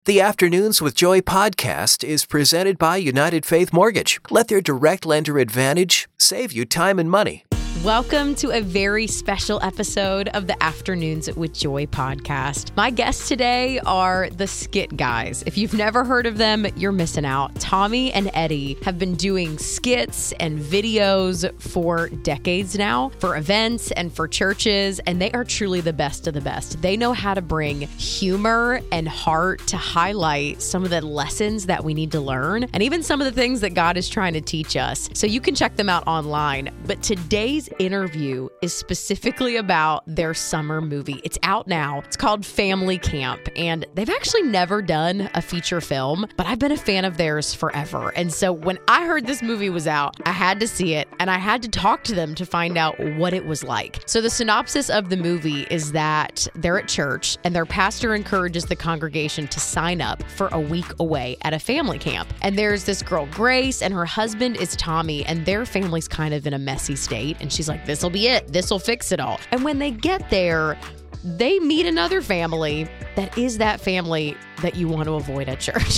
The Afternoons with Joy podcast is presented by United Faith Mortgage. Let their direct lender advantage save you time and money. Welcome to a very special episode of the Afternoons with Joy podcast. My guests today are the Skit Guys. If you've never heard of them, you're missing out. Tommy and Eddie have been doing skits and videos for decades now, for events and for churches, and they are truly the best of the best. They know how to bring humor and heart to highlight some of the lessons that we need to learn, and even some of the things that God is trying to teach us. So you can check them out online. But today's interview is specifically about their summer movie. It's out now. It's called Family Camp, and they've actually never done a feature film, but I've been a fan of theirs forever. And so when I heard this movie was out, I had to see it, and I had to talk to them to find out what it was like. So the synopsis of the movie is that they're at church, and their pastor encourages the congregation to sign up for a week away at a family camp. And there's this girl, Grace, and her husband is Tommy, and their family's kind of in a messy state. And she's like, this'll be it. This'll fix it all. And when they get there, they meet another family that is that family that you want to avoid at church.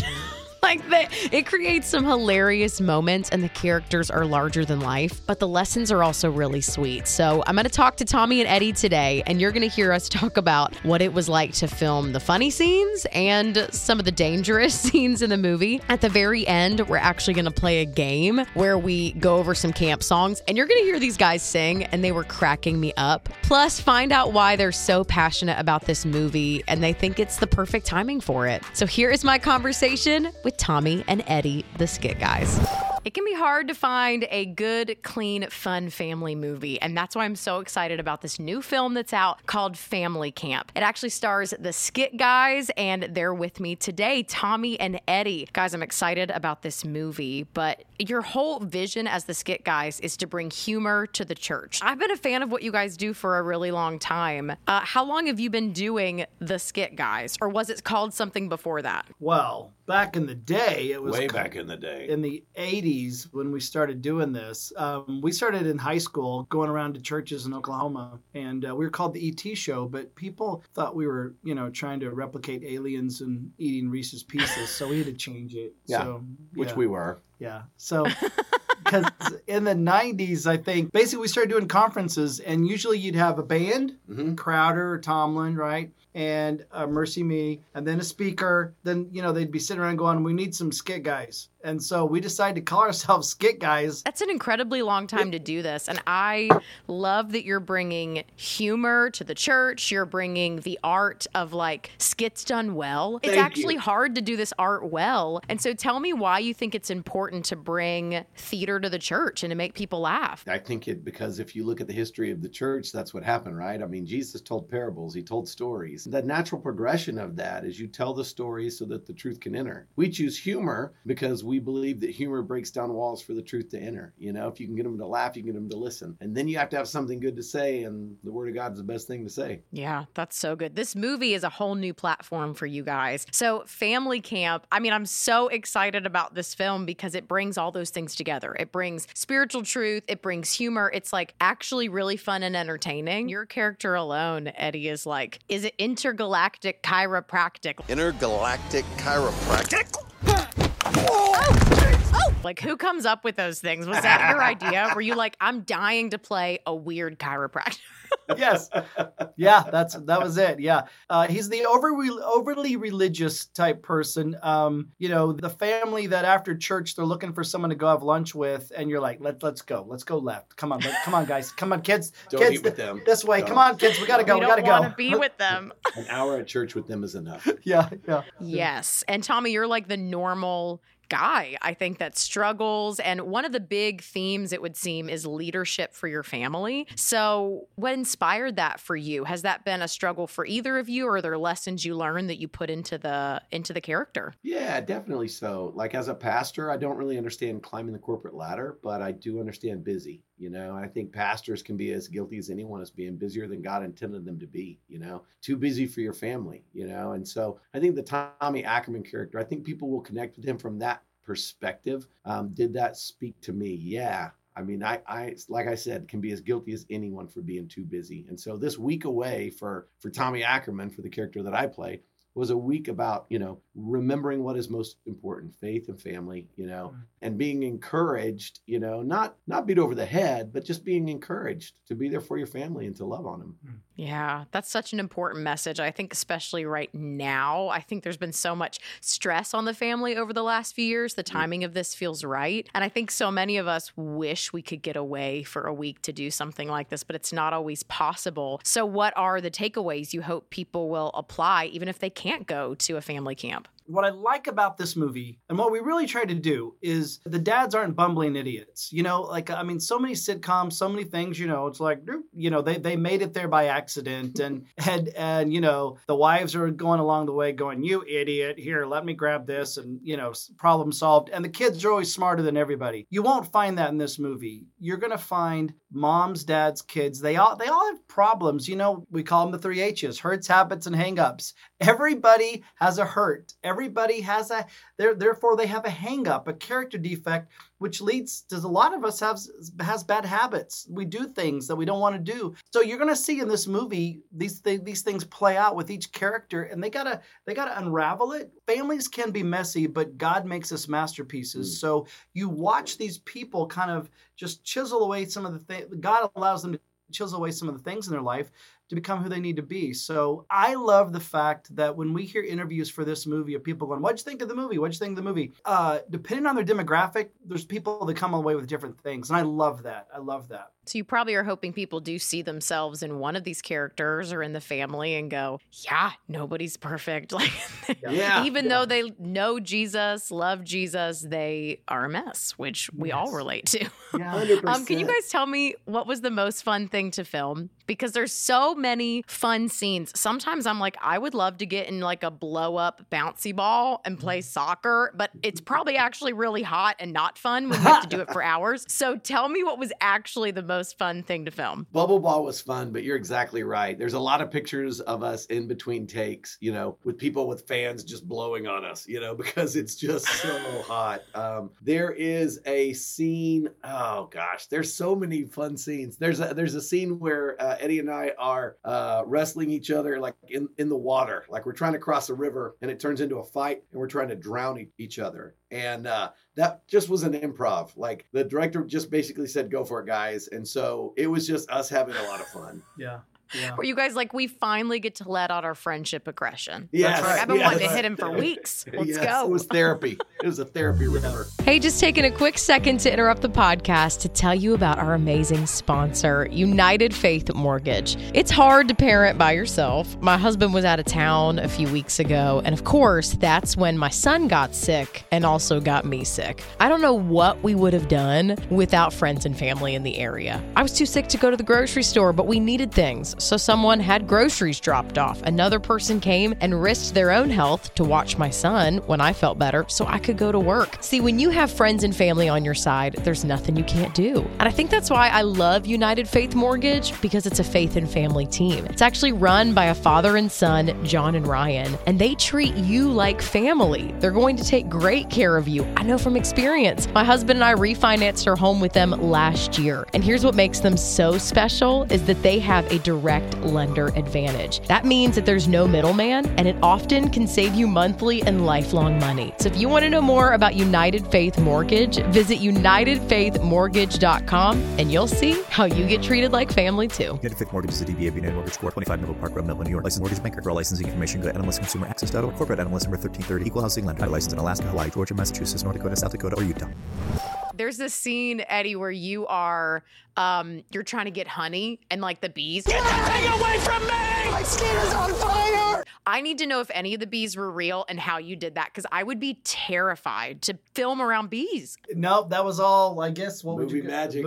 It creates some hilarious moments, and the characters are larger than life, but the lessons are also really sweet. So I'm going to talk to Tommy and Eddie today, and you're going to hear us talk about what it was like to film the funny scenes and some of the dangerous scenes in the movie. At the very end, we're actually going to play a game where we go over some camp songs, and you're going to hear these guys sing, and they were cracking me up. Plus, find out why they're so passionate about this movie, and they think it's the perfect timing for it. So here is my conversation with Tommy and Eddie, the Skit Guys. It can be hard to find a good, clean, fun family movie, and that's why I'm so excited about this new film that's out called Family Camp. It actually stars the Skit Guys, and they're with me today, Tommy and Eddie. Guys, I'm excited about this movie, but your whole vision as the Skit Guys is to bring humor to the church. I've been a fan of what you guys do for a really long time. How long have you been doing the Skit Guys, or was it called something before that? Well, back in the day, it was way back in the day. In the 80s, when we started doing this. We started in high school going around to churches in Oklahoma, and we were called the ET Show, but people thought we were, trying to replicate aliens and eating Reese's Pieces, so we had to change it. Yeah, so, which we were. Yeah, so... Because in the 90s, I think, basically we started doing conferences, and usually you'd have a band, Crowder or Tomlin, right? And Mercy Me, and then a speaker. Then, they'd be sitting around going, we need some Skit Guys. And so we decided to call ourselves Skit Guys. That's an incredibly long time to do this. And I love that you're bringing humor to the church. You're bringing the art of skits done well. It's actually hard to do this art well. And so tell me why you think it's important to bring theater to the church and to make people laugh. I think because if you look at the history of the church, that's what happened, right? I mean, Jesus told parables. He told stories. The natural progression of that is you tell the story so that the truth can enter. We choose humor because we believe that humor breaks down walls for the truth to enter. If you can get them to laugh, you can get them to listen. And then you have to have something good to say, and the Word of God is the best thing to say. Yeah, that's so good. This movie is a whole new platform for you guys. So Family Camp, I'm so excited about this film because it brings all those things together. It brings spiritual truth. It brings humor. It's actually really fun and entertaining. Your character alone, Eddie, is is it intergalactic chiropractic? Intergalactic chiropractic? Who comes up with those things? Was that your idea? Were you I'm dying to play a weird chiropractor? Yes. Yeah, that was it. Yeah. He's the overly religious type person. The family that after church, they're looking for someone to go have lunch with, and you're like, let's go left. Come on, guys. Come on, kids. Don't kids, eat with them. This way. Don't. Come on, kids. We got to go. We don't want to be with them. An hour at church with them is enough. Yeah. Yes. And Tommy, you're the normal guy, I think, that struggles. And one of the big themes, it would seem, is leadership for your family. So what inspired that for you? Has that been a struggle for either of you, or are there lessons you learned that you put into the character? Yeah, definitely so. As a pastor, I don't really understand climbing the corporate ladder, but I do understand busy. I think pastors can be as guilty as anyone as being busier than God intended them to be, too busy for your family, and so I think the Tommy Ackerman character, I think people will connect with him from that perspective. Did that speak to me? Yeah. I like I said, can be as guilty as anyone for being too busy. And so this week away for Tommy Ackerman, for the character that I play, was a week about, remembering what is most important, faith and family, and being encouraged, not beat over the head, but just being encouraged to be there for your family and to love on them. Yeah, that's such an important message. I think especially right now, I think there's been so much stress on the family over the last few years. The timing of this feels right. And I think so many of us wish we could get away for a week to do something like this, but it's not always possible. So what are the takeaways you hope people will apply, even if they can't go to a family camp? What I like about this movie and what we really try to do is the dads aren't bumbling idiots. So many sitcoms, so many things, it's like, they made it there by accident and the wives are going along the way going, you idiot, here, let me grab this and, problem solved. And the kids are always smarter than everybody. You won't find that in this movie. You're going to find moms, dads, kids. They all have problems. We call them the 3 H's, hurts, habits, and hang-ups. Everybody has a hurt. Everybody has therefore they have a hang-up, a character defect, which leads to a lot of us has bad habits. We do things that we don't want to do. So you're going to see in this movie these things play out with each character, and they gotta unravel it. Families can be messy, but God makes us masterpieces. So you watch these people kind of just chisel away some of the things. God allows them to chisel away some of the things in their life to become who they need to be. So I love the fact that when we hear interviews for this movie of people going, what'd you think of the movie? What'd you think of the movie? Depending on their demographic, there's people that come away with different things. And I love that. So you probably are hoping people do see themselves in one of these characters or in the family and go, yeah, nobody's perfect. Even though they know Jesus, love Jesus, they are a mess, which we all relate to. Yeah. 100%. Can you guys tell me what was the most fun thing to film? Because there's so many fun scenes. Sometimes I'm like, I would love to get in like a blow up bouncy ball and play soccer, but it's probably actually really hot and not fun when you have to do it for hours. So tell me what was actually the most fun thing to film. Bubble ball was fun, but you're exactly right. There's a lot of pictures of us in between takes, with people with fans just blowing on us, because it's just so hot. There is a scene. Oh gosh, there's so many fun scenes. There's a scene where Eddie and I are wrestling each other like in the water, like we're trying to cross a river, and it turns into a fight, and we're trying to drown each other. And that just was an improv. Like the director just basically said, go for it, guys. And so it was just us having a lot of fun. Yeah. Were you guys like, we finally get to let out our friendship aggression? Yes. Like, I've been wanting to hit him for weeks. Let's go. It was therapy. It was a therapy river. Hey, just taking a quick second to interrupt the podcast to tell you about our amazing sponsor, United Faith Mortgage. It's hard to parent by yourself. My husband was out of town a few weeks ago, and of course, that's when my son got sick and also got me sick. I don't know what we would have done without friends and family in the area. I was too sick to go to the grocery store, but we needed things. So someone had groceries dropped off. Another person came and risked their own health to watch my son when I felt better so I could go to work. See, when you have friends and family on your side, there's nothing you can't do. And I think that's why I love United Faith Mortgage, because it's a faith and family team. It's actually run by a father and son, John and Ryan, and they treat you like family. They're going to take great care of you. I know from experience. My husband and I refinanced our home with them last year. And here's what makes them so special is that they have a direct lender advantage. That means that there's no middleman, and it often can save you monthly and lifelong money. So if you want to know more about United Faith Mortgage, visit UnitedFaithMortgage.com and you'll see how you get treated like family too. United Faith Mortgage is a DBA of United Mortgage Corp. 25 Middle Park Road, Millville, New York. Licensed mortgage banker. For all licensing information, go to NMLSconsumeraccess.org. Corporate NMLS number 1330. Equal housing lender. Licensed in Alaska, Hawaii, Georgia, Massachusetts, North Dakota, South Dakota, or Utah. There's this scene, Eddie, where you are, you're trying to get honey and like the bees. Get that thing away from me! My skin is on fire! I need to know if any of the bees were real and how you did that, because I would be terrified to film around bees. Nope, that was all, I guess, Movie magic,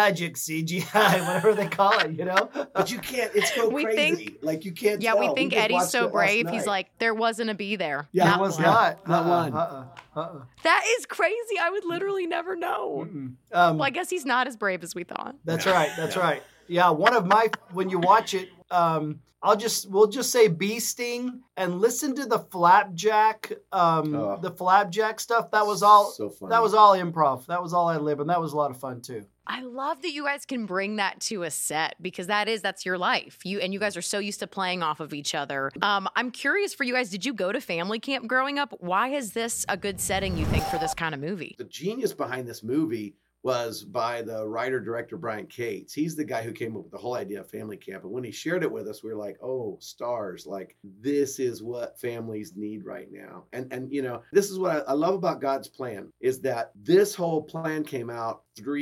CGI, whatever they call it, But you can't, it's so crazy. You can't tell. We think Eddie's so brave. He's like, there wasn't a bee there. Yeah, there was not. Not one. That is crazy. I would literally never know. Well, I guess he's not as brave as we thought. That's right. That's right. Yeah, one of my, when you watch it, we'll just say bee sting and listen to the flapjack, the flapjack stuff. That was all. So funny. That was all improv. That was all ad lib, and that was a lot of fun too. I love that you guys can bring that to a set because that's your life. You guys are so used to playing off of each other. I'm curious for you guys, did you go to family camp growing up? Why is this a good setting, you think, for this kind of movie? The genius behind this movie was by the writer-director Brian Cates. He's the guy who came up with the whole idea of family camp. And when he shared it with us, we were like, oh, stars, like this is what families need right now. And you know, this is what I love about God's plan is that this whole plan came out 2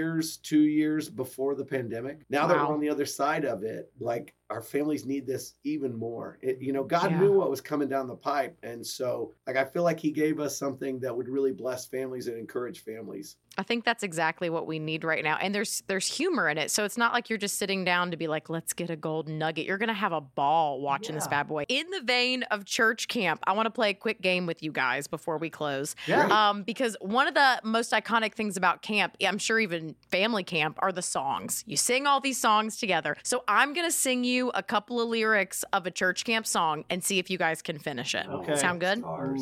years before the pandemic. Now that we're on the other side of it, like our families need this even more. God knew what was coming down the pipe. And so like, I feel like he gave us something that would really bless families and encourage families. I think that's exactly what we need right now. And there's humor in it. So it's not like you're just sitting down to be like, let's get a golden nugget. You're going to have a ball watching this bad boy. In the vein of church camp, I want to play a quick game with you guys before we close. Yeah. Because one of the most iconic things about camp, I'm sure even family camp, are the songs. You sing all these songs together. So I'm going to sing you a couple of lyrics of a church camp song and see if you guys can finish it. Okay. Sound good?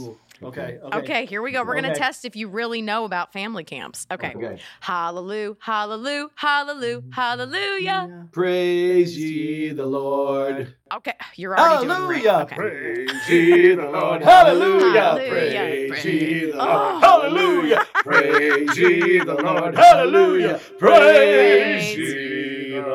Okay, here we go. We're going to test if you really know about family camps. Okay. Hallelujah, hallelujah, hallelujah, hallelujah. Praise ye the Lord. Okay, you're already doing great. Okay. Praise ye the Lord. Hallelujah. Praise ye the Lord. Hallelujah. Praise ye the Lord. Hallelujah. Praise ye the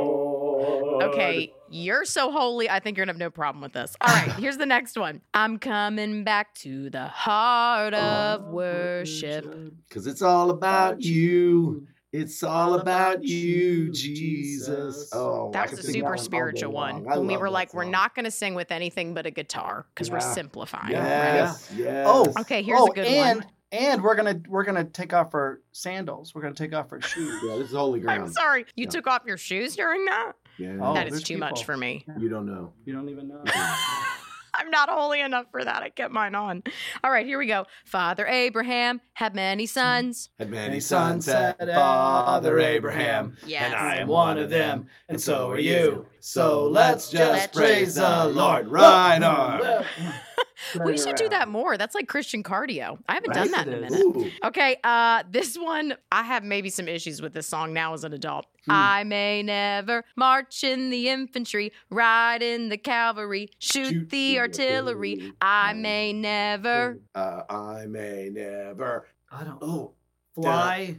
Lord. Okay. You're so holy, I think you're going to have no problem with this. All right, here's the next one. I'm coming back to the heart of worship. Because it's all about you. It's all about you, Jesus. Oh, that was a super spiritual one. When we were like, we're not going to sing with anything but a guitar because we're simplifying. Yes, right? Yes. Oh, okay, here's a good one. And we're gonna take off our sandals. We're gonna take off our shoes. Yeah, this is holy ground. I'm sorry. You took off your shoes during that? Yeah. Oh, that is too much for me. You don't know. You don't even know. I'm not holy enough for that. I kept mine on. All right, here we go. Father Abraham had many sons. Had many sons, said Father Abraham. Yes. And I am one of them, and so are you. So let's just praise the Lord. Right on. We should do that more. That's like Christian cardio. I haven't done that in a minute. Ooh. Okay, this one, I have maybe some issues with this song now as an adult. I may never march in the infantry, ride in the cavalry, shoot the artillery. I may never. I may never. I don't fly.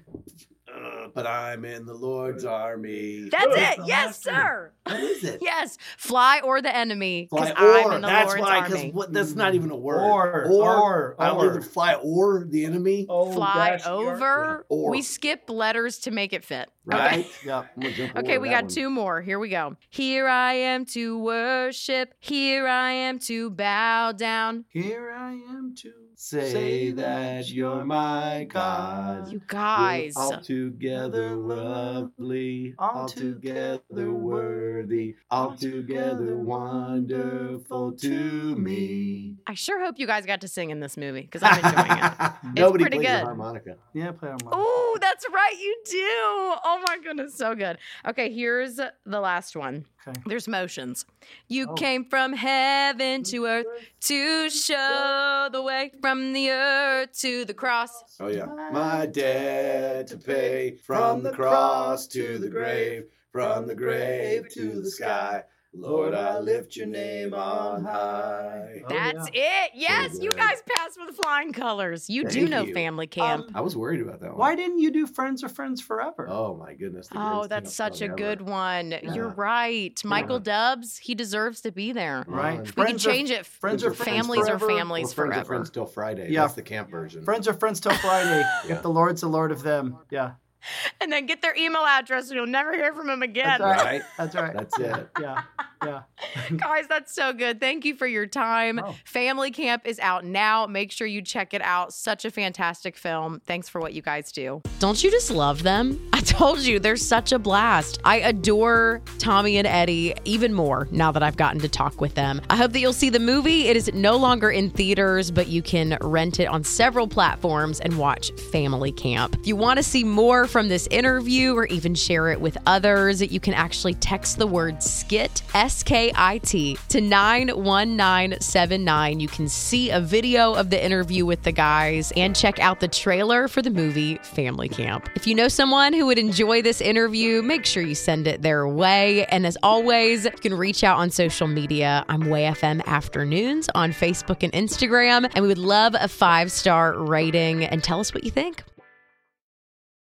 But I'm in the Lord's army. That's it. Yes, sir. What is it? Yes. Fly or the enemy. Fly I'm in the that's Lord's why, army. because that's not even a word. Or. I don't even fly or the enemy. Fly over. Or. We skip letters to make it fit. Right? Okay. Yeah. Okay, we got two more. Here we go. Here I am to worship. Here I am to bow down. Here I am to say that you're my God. You guys. You're altogether lovely, altogether worthy, altogether wonderful to me. I sure hope you guys got to sing in this movie because I'm enjoying it. Nobody pretty plays good. the harmonica. Yeah, play harmonica. Oh, that's right, you do. Oh my goodness, so good. Okay, here's the last one. Okay. There's motions. You came from heaven to earth to show the way from the earth to the cross. Oh yeah. My debt to pay from the cross to the grave, from the grave to the sky. Lord, I lift your name on high. That's it. Yes, you guys passed with flying colors. You do know family camp. I was worried about that one. Why didn't you do Friends or Friends Forever? Oh my goodness. Oh, that's such a good one. Yeah. You're right. Michael Dubs, he deserves to be there. Right. We can change it. Friends or Families Forever. or Families Friends Forever. are Friends till Friday. Yeah. That's the camp version. Friends are Friends till Friday. The Lord's the Lord of them. Yeah. And then get their email address and you'll never hear from them again. That's Right? That's right. That's it. Yeah. Guys, that's so good. Thank you for your time. Oh. Family Camp is out now. Make sure you check it out. Such a fantastic film. Thanks for what you guys do. Don't you just love them? I told you, they're such a blast. I adore Tommy and Eddie even more now that I've gotten to talk with them. I hope that you'll see the movie. It is no longer in theaters, but you can rent it on several platforms and watch Family Camp. If you want to see more from this interview or even share it with others, you can actually text the word SKIT, SKIT to 91979. You can see a video of the interview with the guys and check out the trailer for the movie Family Camp. If you know someone who would enjoy this interview, make sure you send it their way. And as always, you can reach out on social media. I'm WayFM Afternoons on Facebook and Instagram, and we would love a 5-star rating and tell us what you think.